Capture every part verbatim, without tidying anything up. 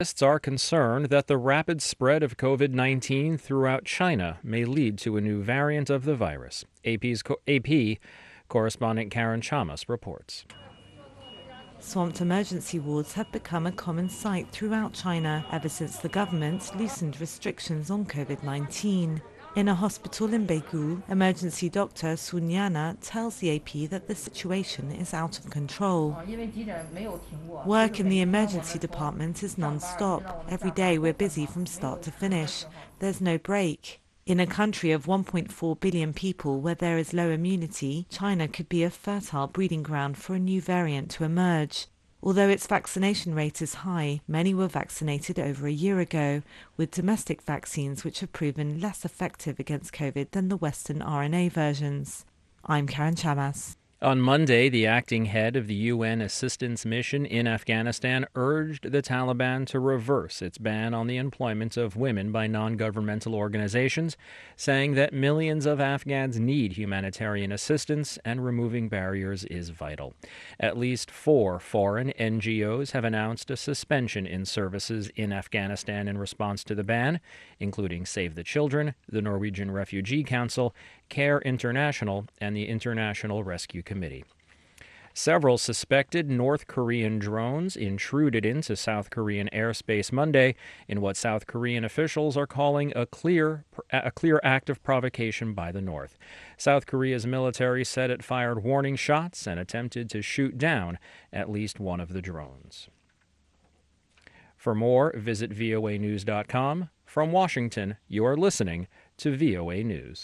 Scientists are concerned that the rapid spread of COVID nineteen throughout China may lead to a new variant of the virus. A P's co- A P correspondent Karen Chamas reports. Swamped emergency wards have become a common sight throughout China ever since the government loosened restrictions on COVID nineteen. In a hospital in Beigou, emergency doctor Sun Yana tells the A P that the situation is out of control. Work in the emergency department is non-stop. Every day we're busy from start to finish. There's no break. In a country of one point four billion people where there is low immunity, China could be a fertile breeding ground for a new variant to emerge. Although its vaccination rate is high, many were vaccinated over a year ago, with domestic vaccines which have proven less effective against COVID than the Western R N A versions. I'm Karen Chamas. On Monday, the acting head of the U N assistance mission in Afghanistan urged the Taliban to reverse its ban on the employment of women by non-governmental organizations, saying that millions of Afghans need humanitarian assistance and removing barriers is vital. At least four foreign N G Os have announced a suspension in services in Afghanistan in response to the ban, including Save the Children, the Norwegian Refugee Council, CARE International, and the International Rescue Committee. Several suspected North Korean drones intruded into South Korean airspace Monday in what South Korean officials are calling a clear, a clear act of provocation by the North. South Korea's military said it fired warning shots and attempted to shoot down at least one of the drones. For more, visit V O A news dot com. From Washington, you are listening to V O A News.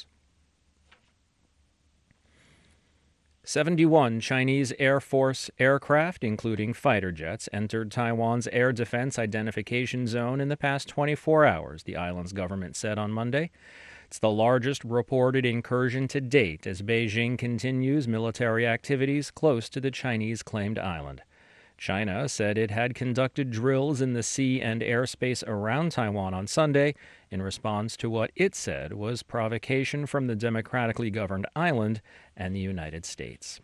seventy-one Chinese Air Force aircraft, including fighter jets, entered Taiwan's air defense identification zone in the past twenty-four hours, the island's government said on Monday. It's the largest reported incursion to date as Beijing continues military activities close to the Chinese-claimed island. China said it had conducted drills in the sea and airspace around Taiwan on Sunday in response to what it said was provocation from the democratically governed island and the United States.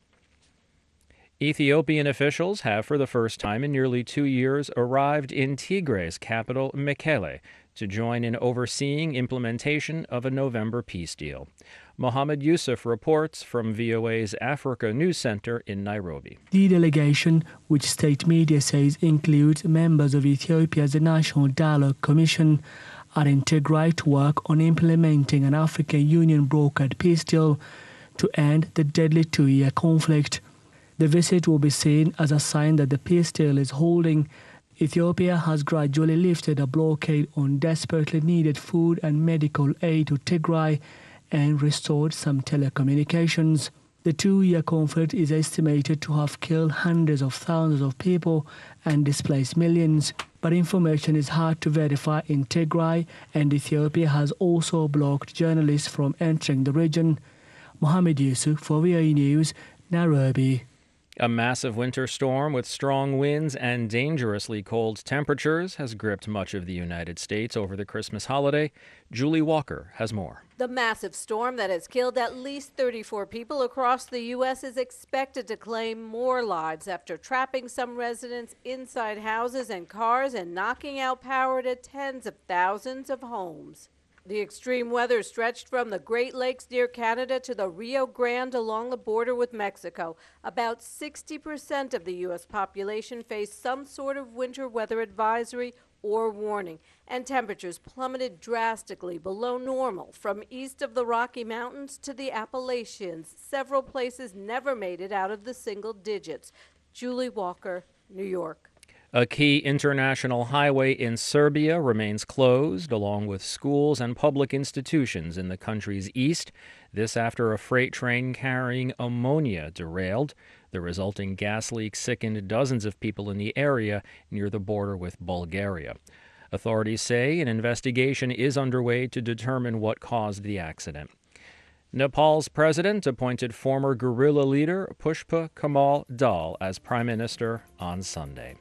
Ethiopian officials have, for the first time in nearly two years, arrived in Tigray's capital, Mekelle, to join in overseeing implementation of a November peace deal. Mohammed Yusuf reports from V O A's Africa News Center in Nairobi. The delegation, which state media says includes members of Ethiopia's National Dialogue Commission, are in Tigray to work on implementing an African Union brokered peace deal to end the deadly two-year conflict. The visit will be seen as a sign that the peace deal is holding. Ethiopia has gradually lifted a blockade on desperately needed food and medical aid to Tigray and restored some telecommunications. The two-year conflict is estimated to have killed hundreds of thousands of people and displaced millions. But information is hard to verify in Tigray, and Ethiopia has also blocked journalists from entering the region. Mohammed Yusuf for V O A News, Nairobi. A massive winter storm with strong winds and dangerously cold temperatures has gripped much of the United States over the Christmas holiday. Julie Walker has more. The massive storm that has killed at least thirty-four people across the U S is expected to claim more lives after trapping some residents inside houses and cars and knocking out power to tens of thousands of homes. The extreme weather stretched from the Great Lakes near Canada to the Rio Grande along the border with Mexico. About sixty percent of the U S population faced some sort of winter weather advisory or warning, and temperatures plummeted drastically below normal from east of the Rocky Mountains to the Appalachians. Several places never made it out of the single digits. Julie Walker, New York. A key international highway in Serbia remains closed, along with schools and public institutions in the country's east. This after a freight train carrying ammonia derailed. The resulting gas leak sickened dozens of people in the area near the border with Bulgaria. Authorities say an investigation is underway to determine what caused the accident. Nepal's president appointed former guerrilla leader Pushpa Kamal Dal as prime minister on Sunday.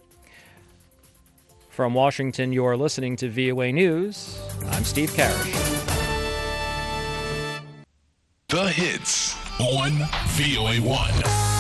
From Washington, you're listening to V O A News. I'm Steve Karish. The hits on V O A one.